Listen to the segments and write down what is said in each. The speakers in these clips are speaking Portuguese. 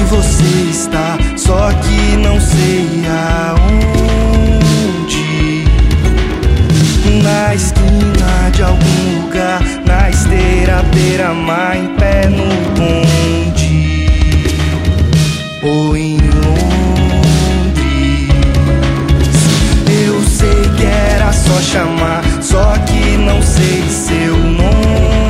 você está, só que não sei aonde. Na esquina de algum lugar, na esteira beira-mar, em pé no bonde, ou em Londres. Eu sei que era só chamar, só que não sei seu nome.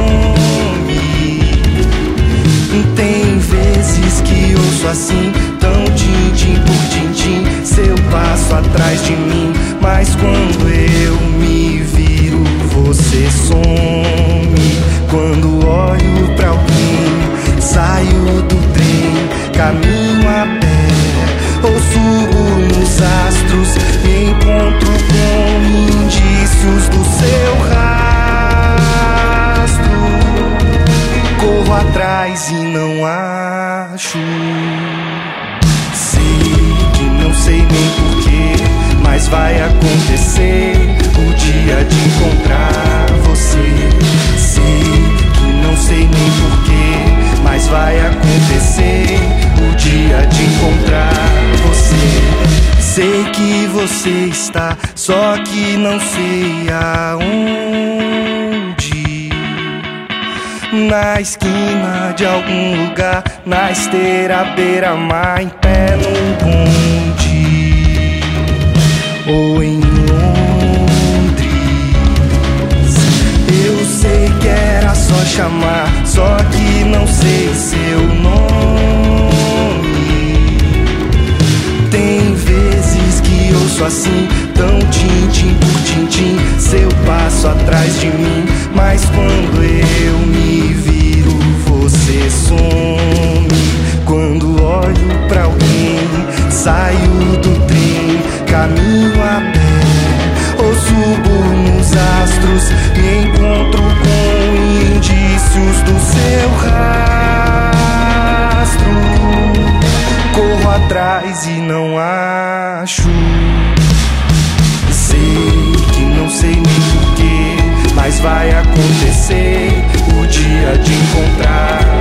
Tem vezes que ouço assim, tão tintim por tintim, seu passo atrás de mim. Mas quando eu me viro, você some. Quando olho pra alguém, saio do trem, caminho a pé ou subo nos astros, me encontro com indícios do seu rastro. Corro atrás e não acho. Sei que não sei nem porquê, mas vai acontecer o dia de encontrar você. Sei que não sei nem porquê, mas vai acontecer o dia de encontrar você. Sei que você está, só que não sei aonde. Na esquina de algum lugar, na esteira beira-mar, em pé num bonde, ou em Londres. Eu sei que era só chamar, só que não sei seu nome. Tem vezes que ouço assim, tão tintim por tintim, seu passo atrás de mim. Mas quando eu me viro, você some. Quando olho pra alguém, saio do trem, caminho a pé ou subo nos astros, me encontro com indícios do seu rastro. Corro atrás e não acho. Sei que não sei nem porquê, mas vai acontecer o dia de encontrar